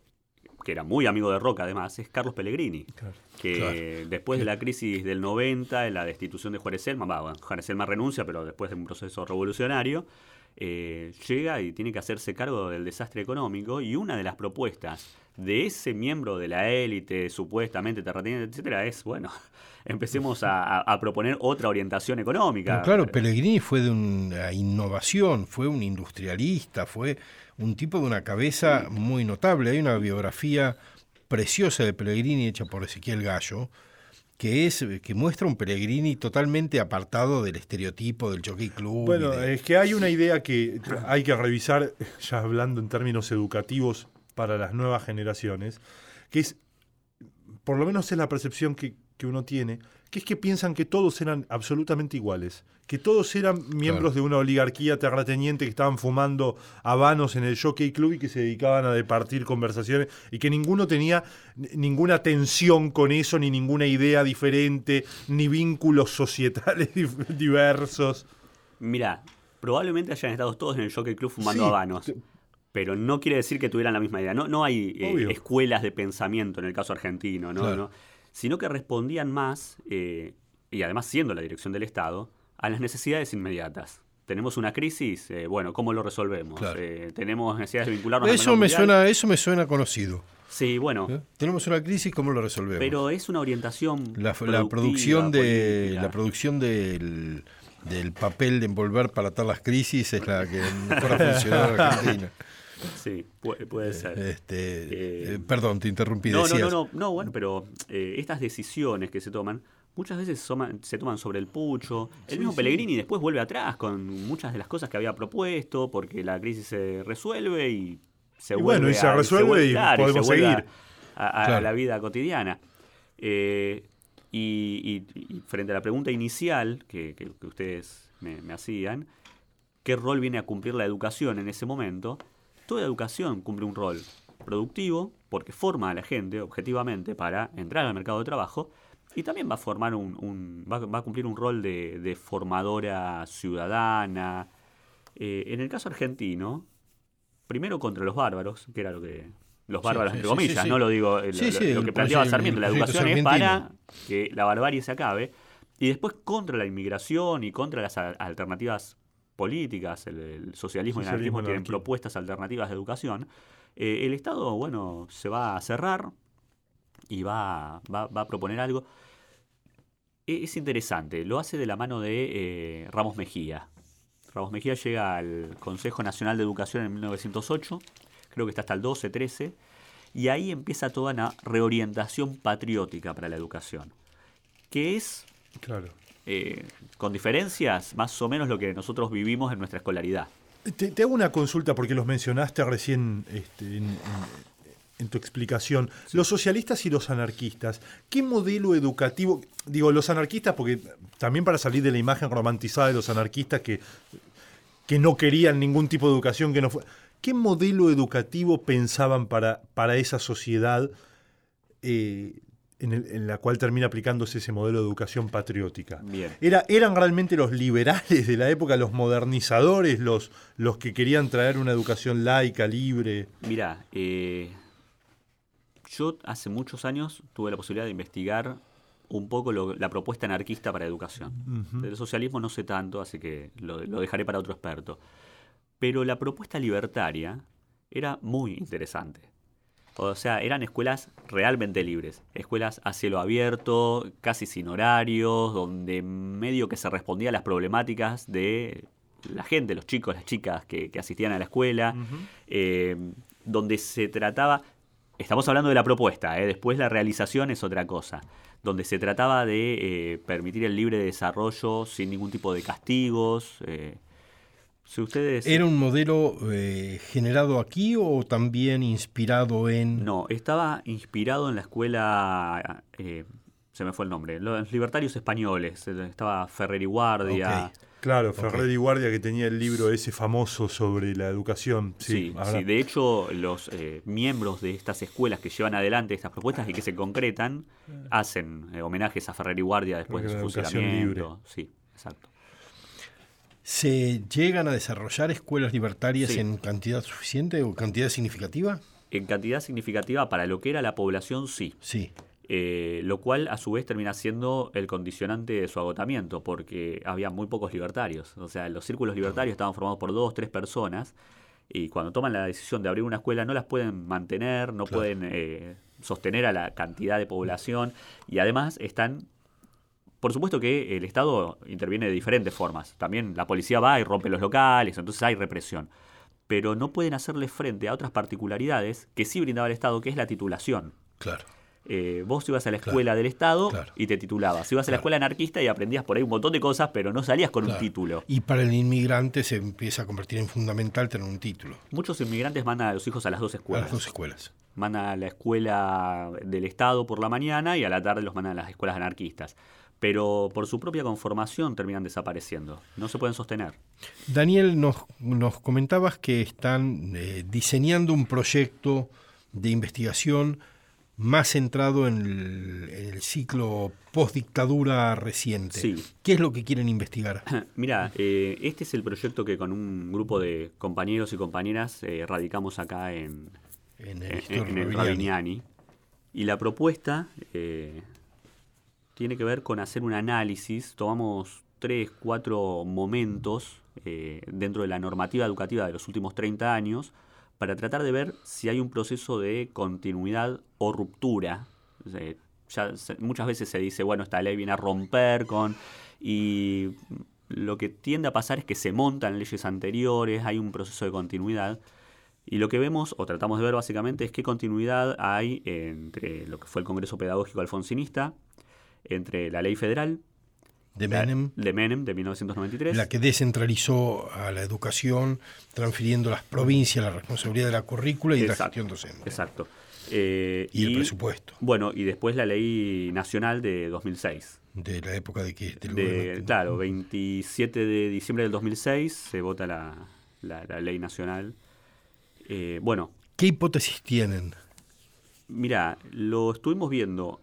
que era muy amigo de Roca además, es Carlos Pellegrini, claro, que claro. después de la crisis del noventa, en la destitución de Juárez Celma, bueno, Juárez Celma renuncia, pero después de un proceso revolucionario, eh, llega y tiene que hacerse cargo del desastre económico, y una de las propuestas de ese miembro de la élite, supuestamente terrateniente, etcétera, es, bueno, empecemos a, a, a proponer otra orientación económica. Pero claro, Pellegrini fue de una innovación, fue un industrialista, fue un tipo de una cabeza muy notable. Hay una biografía preciosa de Pellegrini hecha por Ezequiel Gallo, que es que muestra un Pellegrini totalmente apartado del estereotipo del Jockey Club. Bueno, de... es que hay una idea que hay que revisar, ya hablando en términos educativos para las nuevas generaciones, que es, por lo menos es la percepción que, que uno tiene, que es que piensan que todos eran absolutamente iguales, que todos eran miembros claro. de una oligarquía terrateniente que estaban fumando habanos en el Jockey Club y que se dedicaban a departir conversaciones, y que ninguno tenía ninguna tensión con eso, ni ninguna idea diferente, ni vínculos societales diversos. Mirá, probablemente hayan estado todos en el Jockey Club fumando sí, habanos. Te... pero no quiere decir que tuvieran la misma idea. No, no hay eh, escuelas de pensamiento en el caso argentino, ¿no? Claro. ¿no? Sino que respondían más, eh, y además siendo la dirección del Estado, a las necesidades inmediatas. Tenemos una crisis, eh, bueno, ¿cómo lo resolvemos? Claro. Eh, tenemos necesidades de vincularnos eso al me mundial. suena Eso me suena conocido. Sí, bueno. ¿Eh? Tenemos una crisis, ¿cómo lo resolvemos? Pero es una orientación La, la producción, de, política. la producción del, del papel de envolver para atar las crisis es la que mejor ha funcionado en Argentina. Sí, puede, puede ser. Este, eh, eh, perdón, te interrumpí. No, decías. no, no, no, no, bueno, pero eh, estas decisiones que se toman, muchas veces soman, se toman sobre el pucho. El sí, mismo sí. Pellegrini después vuelve atrás con muchas de las cosas que había propuesto, porque la crisis se resuelve y se y vuelve bueno, y se a, resuelve y, se vuelve, y, claro, podemos y se vuelve seguir a, a, a claro. la vida cotidiana. Eh, y, y, y frente a la pregunta inicial que, que, que ustedes me, me hacían, ¿qué rol viene a cumplir la educación en ese momento? Toda educación cumple un rol productivo porque forma a la gente objetivamente para entrar al mercado de trabajo, y también va a formar un, un va, va a cumplir un rol de, de formadora ciudadana. Eh, en el caso argentino, primero contra los bárbaros, que era lo que los bárbaros sí, entre sí, comillas, sí, sí. no lo digo Sí, lo, sí, lo que el planteaba proyecto- Sarmiento, la el proyecto educación es sargentino. para que la barbarie se acabe, y después contra la inmigración y contra las a- alternativas políticas, el, el socialismo y el Socialismo anarquismo y tienen anarquismo. propuestas alternativas de educación. Eh, el Estado, bueno, se va a cerrar y va, va, va a proponer algo. E- Es interesante, lo hace de la mano de eh, Ramos Mejía. Ramos Mejía llega al Consejo Nacional de Educación en mil novecientos ocho, creo que está hasta el doce, trece, y ahí empieza toda una reorientación patriótica para la educación, que es... claro. Eh, con diferencias, más o menos lo que nosotros vivimos en nuestra escolaridad. Te, te hago una consulta porque los mencionaste recién este, en, en, en tu explicación. Sí. Los socialistas y los anarquistas, ¿qué modelo educativo? Digo, los anarquistas, porque también para salir de la imagen romantizada de los anarquistas que, que no querían ningún tipo de educación, que no fue. ¿Qué modelo educativo pensaban para, para esa sociedad eh, en, el, en la cual termina aplicándose ese modelo de educación patriótica? Bien. Era, ¿Eran realmente los liberales de la época, los modernizadores, los, los que querían traer una educación laica, libre? Mirá, eh, yo hace muchos años tuve la posibilidad de investigar un poco lo, la propuesta anarquista para educación. Uh-huh. Del socialismo no sé tanto, así que lo, lo dejaré para otro experto. Pero la propuesta libertaria era muy interesante. O sea, eran escuelas realmente libres, escuelas a cielo abierto, casi sin horarios, donde medio que se respondía a las problemáticas de la gente, los chicos, las chicas que, que asistían a la escuela, uh-huh. eh, donde se trataba, estamos hablando de la propuesta, ¿eh? Después la realización es otra cosa, donde se trataba de eh, permitir el libre desarrollo sin ningún tipo de castigos. Eh, si ustedes... ¿Era un modelo eh, generado aquí o también inspirado en...? No, estaba inspirado en la escuela... Eh, se me fue el nombre, los libertarios españoles, estaba Ferrer y Guardia. Okay. Claro, Ferrer okay. y Guardia, que tenía el libro ese famoso sobre la educación. Sí, sí, sí. De hecho, los eh, miembros de estas escuelas que llevan adelante estas propuestas y que se concretan, hacen eh, homenajes a Ferrer y Guardia después de su fusilamiento. Libre. Sí, exacto. ¿Se llegan a desarrollar escuelas libertarias sí. en cantidad suficiente o cantidad significativa? En cantidad significativa para lo que era la población, sí. Sí. Eh, lo cual a su vez termina siendo el condicionante de su agotamiento, porque había muy pocos libertarios. O sea, los círculos libertarios estaban formados por dos, tres personas, y cuando toman la decisión de abrir una escuela no las pueden mantener, no claro. pueden eh, sostener a la cantidad de población, y además están... Por supuesto que el Estado interviene de diferentes formas. También la policía va y rompe los locales, entonces hay represión. Pero no pueden hacerle frente a otras particularidades que sí brindaba el Estado, que es la titulación. Claro. Eh, vos ibas a la escuela claro, del Estado claro. y te titulabas. Ibas claro. a la escuela anarquista y aprendías por ahí un montón de cosas, pero no salías con claro. un título. Y para el inmigrante se empieza a convertir en fundamental tener un título. Muchos inmigrantes mandan a los hijos a las dos escuelas. A las dos escuelas. Mandan a la escuela del Estado por la mañana y a la tarde los mandan a las escuelas anarquistas. Pero por su propia conformación terminan desapareciendo. No se pueden sostener. Daniel, nos, nos comentabas que están eh, diseñando un proyecto de investigación más centrado en el, en el ciclo post-dictadura reciente. Sí. ¿Qué es lo que quieren investigar? Mira, eh, este es el proyecto que con un grupo de compañeros y compañeras eh, radicamos acá en, en el, en, en el Ravignani. Y la propuesta eh, tiene que ver con hacer un análisis. Tomamos tres, cuatro momentos eh, dentro de la normativa educativa de los últimos treinta años para tratar de ver si hay un proceso de continuidad o ruptura. O sea, ya se, muchas veces se dice, bueno, esta ley viene a romper con... Y lo que tiende a pasar es que se montan leyes anteriores, hay un proceso de continuidad. Y lo que vemos, o tratamos de ver básicamente, es qué continuidad hay entre lo que fue el Congreso Pedagógico Alfonsinista, entre la ley federal, de Menem, de Menem, de mil novecientos noventa y tres. La que descentralizó a la educación, transfiriendo a las provincias la responsabilidad de la currícula y exacto, de la gestión docente. Exacto. Eh, y, y el presupuesto. Bueno, y después la ley nacional de dos mil seis. ¿De la época de qué? De, de, claro, veintisiete de diciembre del dos mil seis se vota la, la, la ley nacional. Eh, bueno. ¿Qué hipótesis tienen? Mira, lo estuvimos viendo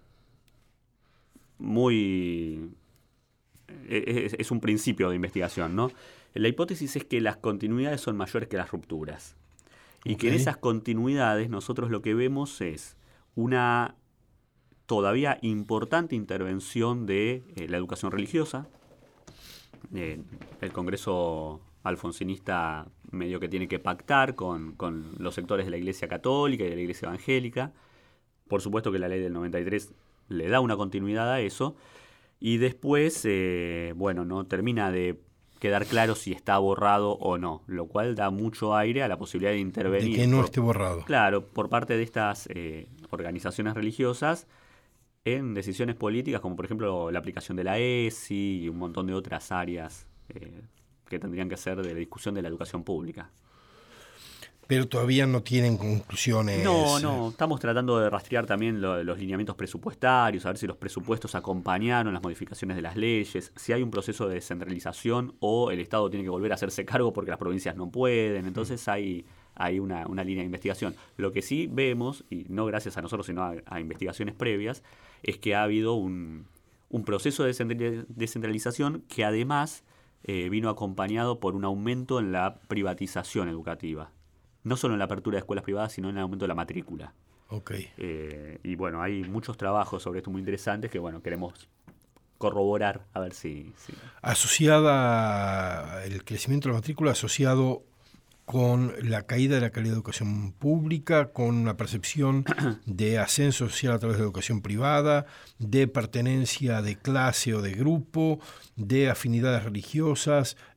muy... Es, es un principio de investigación, ¿no? La hipótesis es que las continuidades son mayores que las rupturas. Y okay. que en esas continuidades nosotros lo que vemos es una todavía importante intervención de eh, la educación religiosa. Eh, el Congreso alfonsinista medio que tiene que pactar con, con los sectores de la Iglesia Católica y de la Iglesia Evangélica. Por supuesto que la ley del noventa y tres le da una continuidad a eso. Y después, eh, bueno, no termina de quedar claro si está borrado o no, lo cual da mucho aire a la posibilidad de intervenir. De que no por, esté borrado. Claro, por parte de estas eh, organizaciones religiosas en decisiones políticas, como por ejemplo la aplicación de la E S I y un montón de otras áreas eh, que tendrían que ser de la discusión de la educación pública. Pero todavía no tienen conclusiones. No, no. Estamos tratando de rastrear también lo, los lineamientos presupuestarios, a ver si los presupuestos acompañaron las modificaciones de las leyes, si hay un proceso de descentralización o el Estado tiene que volver a hacerse cargo porque las provincias no pueden. Entonces hay, hay una, una línea de investigación. Lo que sí vemos, y no gracias a nosotros, sino a, a investigaciones previas, es que ha habido un, un proceso de descentralización que además eh, vino acompañado por un aumento en la privatización educativa. No solo en la apertura de escuelas privadas, sino en el aumento de la matrícula. Okay. Eh, y bueno, hay muchos trabajos sobre esto muy interesantes que bueno queremos corroborar, a ver si... si... Asociada, el crecimiento de la matrícula asociado con la caída de la calidad de educación pública, con una percepción de ascenso social a través de la educación privada, de pertenencia de clase o de grupo, de afinidades religiosas,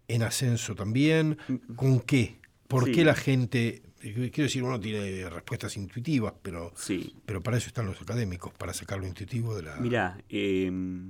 en ascenso también? ¿Con qué? ¿Por sí. qué la gente...? Quiero decir, uno tiene respuestas intuitivas, pero, sí. pero para eso están los académicos, para sacar lo intuitivo de la... Mirá, eh,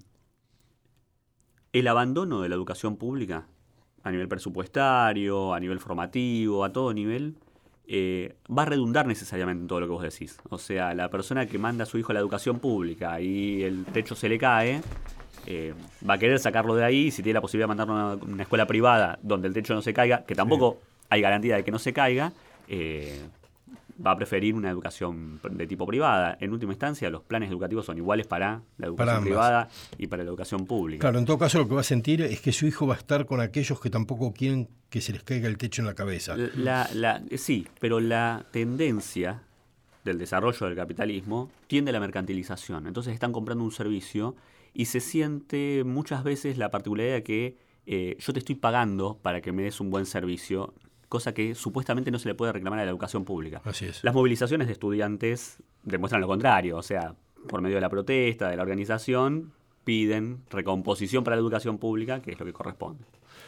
el abandono de la educación pública, a nivel presupuestario, a nivel formativo, a todo nivel, eh, va a redundar necesariamente en todo lo que vos decís. O sea, la persona que manda a su hijo a la educación pública y el techo se le cae, eh, va a querer sacarlo de ahí. Si tiene la posibilidad de mandarlo a una, una escuela privada donde el techo no se caiga, que tampoco sí. hay garantía de que no se caiga, eh, va a preferir una educación de tipo privada. En última instancia, los planes educativos son iguales para la educación para privada y para la educación pública. Claro, en todo caso lo que va a sentir es que su hijo va a estar con aquellos que tampoco quieren que se les caiga el techo en la cabeza. La, la, sí, pero la tendencia del desarrollo del capitalismo tiende a la mercantilización. Entonces están comprando un servicio y se siente muchas veces la particularidad de que eh, yo te estoy pagando para que me des un buen servicio, cosa que supuestamente no se le puede reclamar a la educación pública. Así es. Las movilizaciones de estudiantes demuestran lo contrario, o sea, por medio de la protesta, de la organización, piden recomposición para la educación pública, que es lo que corresponde.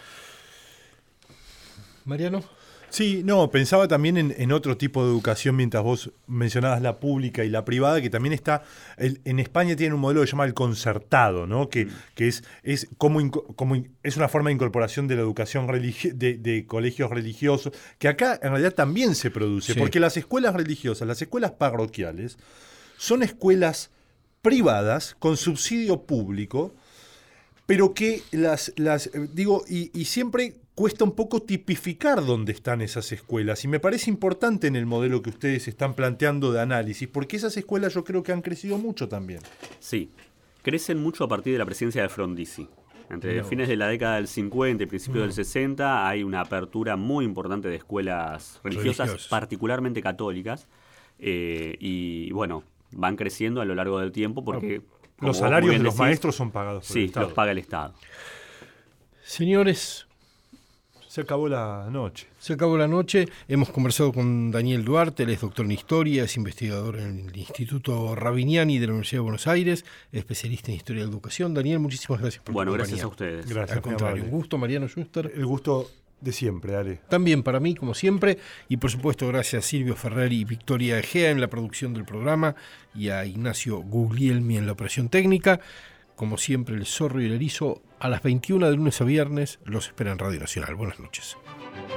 Mariano. Sí, no, pensaba también en, en otro tipo de educación mientras vos mencionabas la pública y la privada, que también está, el, en España tiene un modelo que se llama el concertado, ¿no? Que, mm. que es, es, como, como es una forma de incorporación de la educación religi- de, de colegios religiosos, que acá en realidad también se produce, sí. Porque las escuelas religiosas, las escuelas parroquiales, son escuelas privadas con subsidio público, pero que las, las digo, y, y siempre cuesta un poco tipificar dónde están esas escuelas. Y me parece importante en el modelo que ustedes están planteando de análisis, porque esas escuelas yo creo que han crecido mucho también. Sí, crecen mucho a partir de la presidencia de Frondizi. Entre no. fines de la década del cincuenta y principios no. del sesenta hay una apertura muy importante de escuelas religiosas, Religios. particularmente católicas, eh, y bueno, van creciendo a lo largo del tiempo porque... Los salarios de los decís, maestros son pagados por sí, el Estado. Sí, los paga el Estado. Señores, se acabó la noche. Se acabó la noche. Hemos conversado con Daniel Duarte, él es doctor en Historia, es investigador en el Instituto Rabiniani de la Universidad de Buenos Aires, especialista en Historia de la Educación. Daniel, muchísimas gracias por Bueno, tu gracias compañía. a ustedes. Gracias. Al contrario, un gusto, Mariano Schuster. El gusto de siempre, Ale. También para mí, como siempre, y por supuesto gracias a Silvio Ferrer y Victoria Egea en la producción del programa y a Ignacio Guglielmi en la operación técnica. Como siempre, el Zorro y el Erizo a las veintiuna de lunes a viernes los espera en Radio Nacional. Buenas noches.